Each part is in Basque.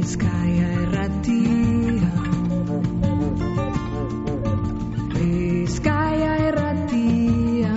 Bizkaia Irratia. Bizkaia Irratia.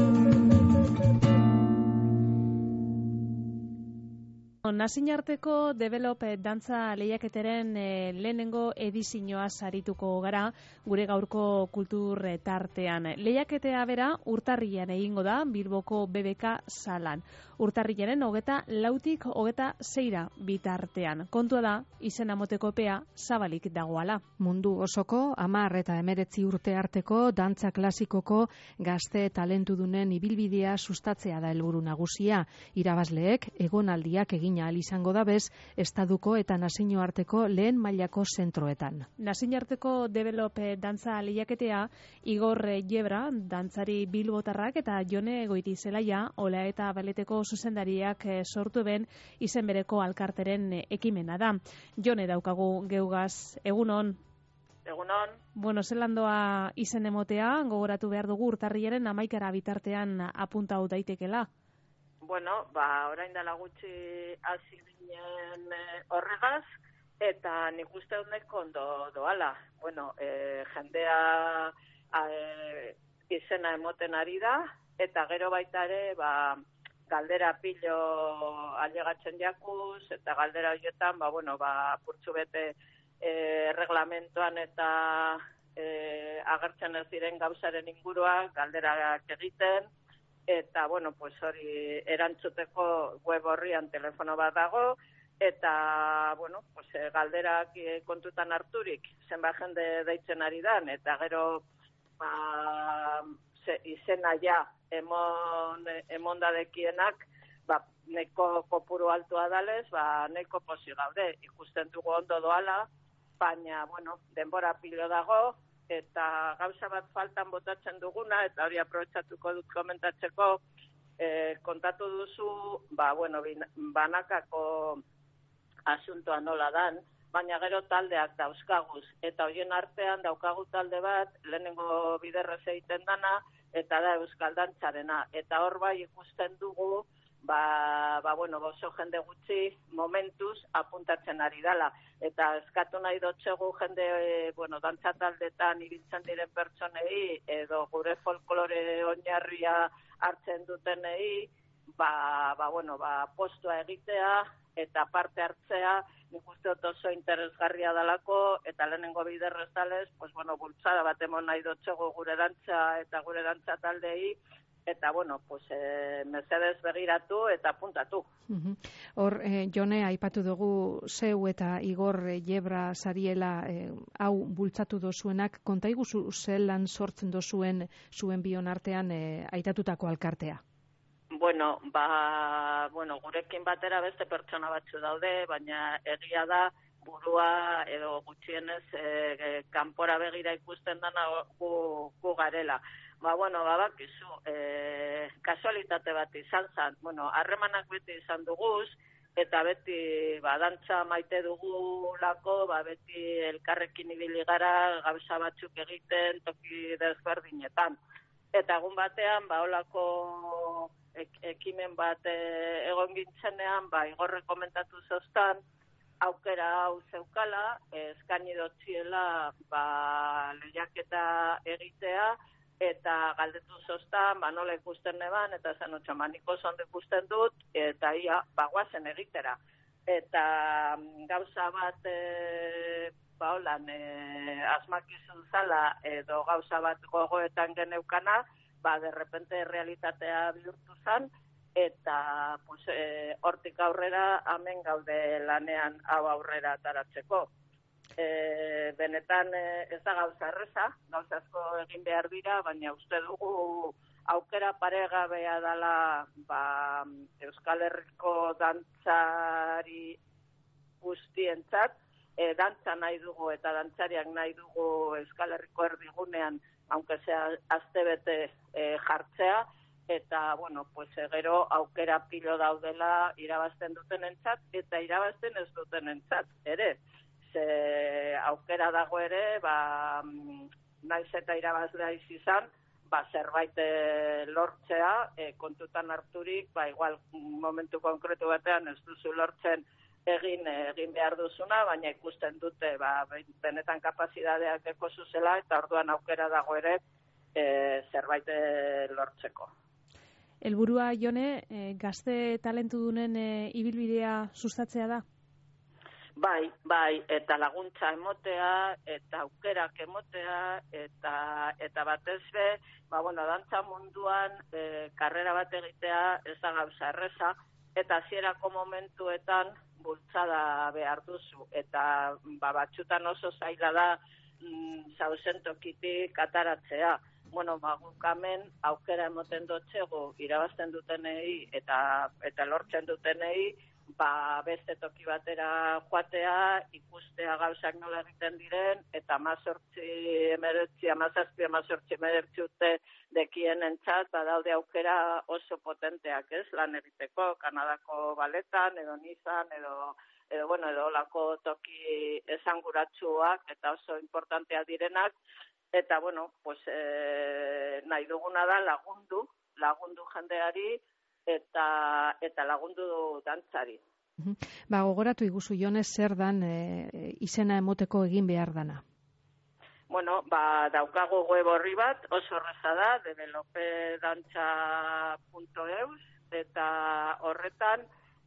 Nazioarteko Develop dantza lehiaketaren lehenengo edizioa sarituko gara gure gaurko kultur tartean. Lehiaketea bera urtarrilean egingo da Bilboko BBK salan. Urtarrilaren 24tik 26 bitartean. Kontua da, izena moteko epea zabalik dagoala. Mundu osoko 10 eta 19 urte arteko dantza klasikoko gazte talentudunen ibilbidea sustatzea da helburu nagusia. Irabazleek egonaldiak egin ahal izango da bez estaduko eta nazioarteko lehen mailako zentroetan. Nazioarteko Develop dantza lehiaketea Igor Yebra dantzari bilbotarrak eta Jone Goitizelaia Ola eta Baleteko zuzendariak sortu ben izen bereko alkarteren ekimena da. Jone daukagu geugaz, egunon. Egunon. Bueno, zelandoa izen emotea, gogoratu behar dugu urtarrilaren 11 bitartean apuntatu daitekela. Bueno, orain dela gutxi hasi ginen horregaz, eta nik uste honeko ondo doala. Bueno, jendea izena emoten ari da, eta gero baita ere, galdera pilo ailegatzen jakuz, eta galdera horietan, purtsu bete reglamentoan eta agertzen ez diren gauzaren ingurua, galderak egiten, eta, hori erantzuteko web horrian telefono bat dago, eta, galderak kontutan harturik, zenbat jende deitzen ari dan, eta gero, izena ja, emon dadekienak, neko kopuru altua dalez, neko posi gaude, ikusten dugu ondo doala, baina, denbora pilo dago, eta gauza bat faltan botatzen duguna, eta hori aprobetxatuko dut komentatzeko, kontatu duzu, banakako asuntoa nola dan, baina gero taldeak dauzkaguz, eta horien artean daukagu talde bat, lehenengo biderrez egiten dana, eta da Euskal Dantzarena, eta hor bai ikusten dugu, oso jende gutxi momentuz apuntatzen ari dala. Eta eskatu nahi dotxegu jende, dantza taldetan ibiltzen diren pertsonei, edo gure folklore oinarria hartzen dutenei, postua egitea, eta parte hartzea, nik uste dut oso interesgarria dalako, eta lehenengo biderrez dalez, bultzada bat emon nahi dotxegu gure dantza eta gure dantza taldei, eta, mesedez begiratu eta apuntatu. Hor, Jone, aipatu dugu zeu eta Igor Yebra sariela hau bultzatu dozuenak, konta iguzu zelan sortzen dozuen zuen bion artean aitatutako alkartea? Gurekin batera beste pertsona batzu daude, baina egia da burua edo gutxienez kanpora begira ikusten dana gu garela. Bakizu, kasualitate bat izan zen, harremanak beti izan duguz, eta beti dantza maite dugulako, beti elkarrekin ibili gara, gauza batzuk egiten, toki desberdinetan. Eta egun batean, holako ekimen bat egon gintzenean, Igorre komentatu zoztan, aukera hau zeukala, eskaini dotziela lehiaketa egitea, eta galdetu zoztan, nola ikusten neban, eta zen otxamaniko zondo ikusten dut, eta ia, guazen egitera. Eta gauza bat, asmakizun zala, edo gauza bat gogoetan geneukana, de repente realitatea bihurtu zen, eta hortik aurrera hemen gaude lanean hau aurrera ataratzeko. Benetan ez da gauza erreza, gauza asko egin behar dira, baina uste dugu aukera paregabea dela Euskal Herriko dantzari guztientzat, dantza nahi dugu eta dantzariak nahi dugu Euskal Herriko erdigunean, aunque sea astebete jartzea, eta, gero aukera pilo daudela irabazten dutenentzat eta irabazten ez dutenentzat, ere. Aukera dago ere, naiz eta irabazlea izan, zerbait lortzea, kontutan harturik, igual momentu konkretu batean ez duzu lortzen egin behar duzuna, baina ikusten dute benetan kapazitateak zuzela eta orduan aukera dago ere zerbait lortzeko. Helburua, Jone, gazte talentudunen ibilbidea sustatzea da? Bai, eta laguntza emotea, eta aukerak emotea, eta batez be, dantza munduan karrera bat egitea ez da gauza erreza, eta hasierako momentuetan bultzada behar duzu, eta batzutan oso zaila da zauzen tokitik ataratzea. Guk hemen aukera emoten dotxego irabazten dutenei eta lortzen dutenei, beste toki batera joatea, ikustea gauzak nola egiten diren, eta 18-19 urte dekien entzat, daude aukera oso potenteak, lan egiteko, Kanadako baletan, edo nizan, edo olako toki esanguratsuak, eta oso importanteak direnak, eta, nahi duguna da lagundu jendeari, eta lagundu dantzari. Gogoratu iguzu, Jone, zer dan izena emoteko egin behar dana? Daukagu web horri bat, oso erraza da, developedantza.eus, eta horretan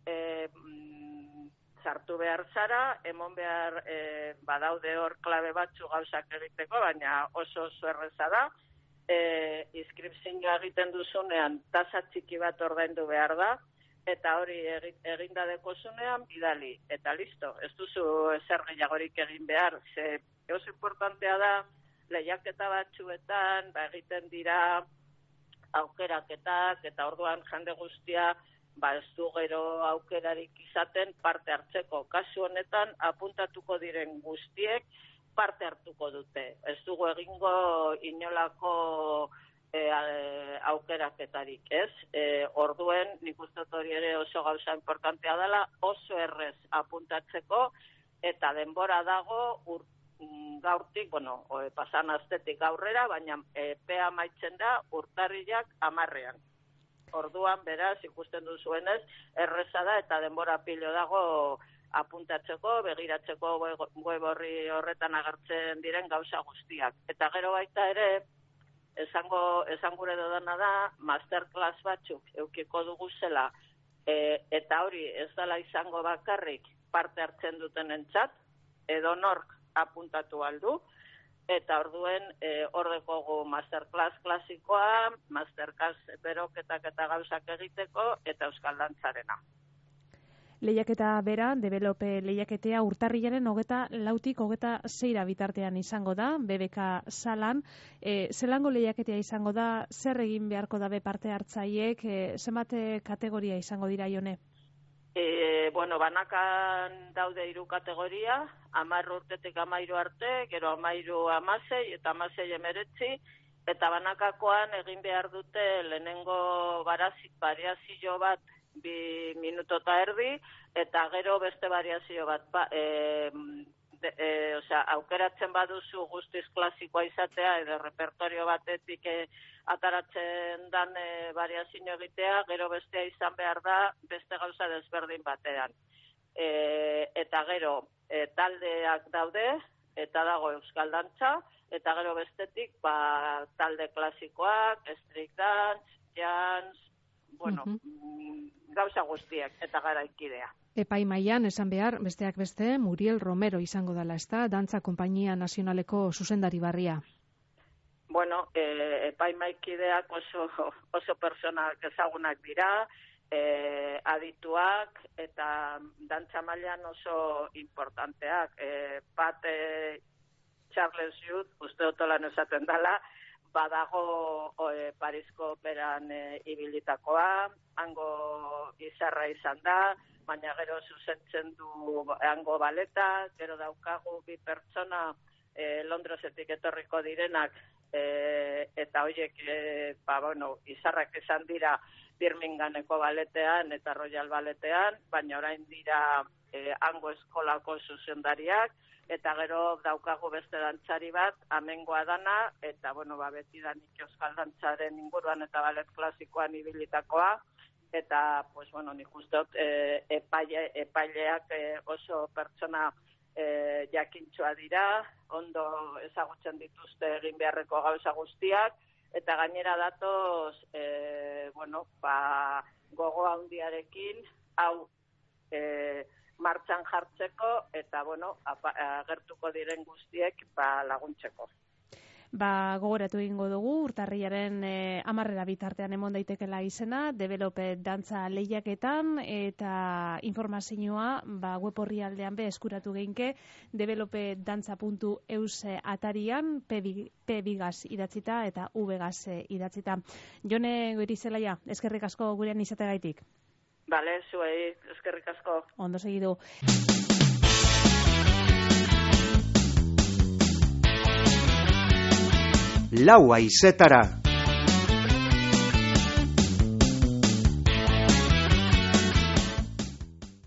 sartu behar zara, emon behar badaude hor klabe batzu gauzak egiteko, baina oso erraza da. Inskripzioa egiten duzunean tasa txiki bat ordaindu behar da, eta hori eginda dekozunean bidali, eta listo, ez duzu ezer gehiagorik egin behar, ze oso importantea da, lehiaketa batzuetan, egiten dira aukeraketak, eta orduan jende guztia, ez du gero aukerarik izaten parte hartzeko. Kasu honetan, apuntatuko diren guztiek, parte hartuko dute. Ez dugu egingo inolako aukeraketarik, ez? Orduen, nik uste hori ere oso gauza importantea dela, oso errez apuntatzeko, eta denbora dago gaurtik, pasan astetik aurrera, baina epea amaitzen da urtarrilak 10. Orduan, beraz, ikusten duzuenez, erreza da eta denbora pilo dago apuntatzeko, begiratzeko web horretan agertzen diren gauza guztiak. Eta gero baita ere, esan gure dodana da, masterclass batzuk eukiko dugu zela, eta hori ez dela izango bakarrik parte hartzen duten entzat, edo nork apuntatu aldu, eta orduen hor dekogu masterclass klasikoa, masterclass beroketak eta gauzak egiteko, eta euskal dantzarena. Lehiaketa bera, develope lehiaketea urtarrilaren 24-tik 26 bitartean izango da, BBK salan. Zelango lehiaketea izango da, zer egin beharko dabe parte hartzaiek, zenbat kategoria izango dira, Jone? Banakan daude 3 kategoria, 10 urtetik 13 arte, gero 13-16 eta 16-19, eta banakakoan egin behar dute lehenengo variazio bat 2 minuto eta erdi, eta gero beste variazio bat, aukeratzen baduzu guztiz klasikoa izatea, edo repertorio batetik ataratzen dan variazio egitea, gero bestea izan behar da beste gauza desberdin batean. Eta gero taldeak daude, eta dago euskal dantza, eta gero bestetik talde klasikoak, street dance, jazz, gauza guztiak eta garaikidea. Epaimaian, esan behar, besteak beste, Muriel Romero izango dela, ezta? Dantza Konpainia Nazionaleko zuzendari barria. Epaimaikideak oso personak ezagunak dira, adituak eta dantza mailan oso importanteak. Bat Charles Youth, uste otolan esaten dela, badago Parisko operan ibilitakoa, hango izarra izan da, baina gero zuzentzen du hango baleta, gero daukagu 2 pertsona Londresetik etorriko direnak, eta horiek izarrak izan dira Birminghameko baletean eta Royal baletean, baina orain dira hango eskolako zuzendariak, eta gero daukagu beste dantzari bat, amengoa dana, eta beti da nik euskal dantzaren inguruan eta balet klasikoan ibilitakoa, eta, pues, bueno, nik uste dut epaileak oso pertsona jakintxoa dira, ondo ezagutzen dituzte egin beharreko gauza guztiak, eta gainera datoz, gogo handiarekin, hau martxan jartzeko, eta, agertuko diren guztiek laguntzeko. Gogoratu egingo dugu, urtarriaren 10 bitartean emon daitekela izena, Develope dantza lehiaketan, eta informazioa web orrialdean eskuratu geinke, developedantza.eus atarian, P-bigaz idatzita eta V-gaz idatzita. Jone Goirizelaia, eskerrik asko gurean izategaitik. Bale, zuei, eskerrik asko. Ondo segidu. Lau haizetara.